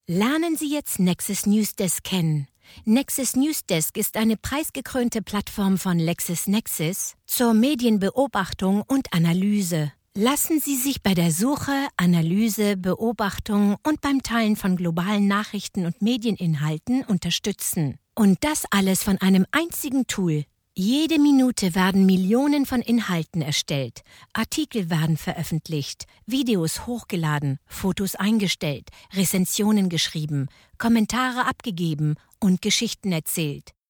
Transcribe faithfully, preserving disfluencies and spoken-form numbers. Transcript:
Lernen Sie jetzt Nexus Newsdesk kennen. Nexus Newsdesk ist eine preisgekrönte Plattform von LexisNexis zur Medienbeobachtung und Analyse. Lassen Sie sich bei der Suche, Analyse, Beobachtung und beim Teilen von globalen Nachrichten und Medieninhalten unterstützen. Und das alles von einem einzigen Tool. Jede Minute werden Millionen von Inhalten erstellt, Artikel werden veröffentlicht, Videos hochgeladen, Fotos eingestellt, Rezensionen geschrieben, Kommentare abgegeben und Geschichten erzählt.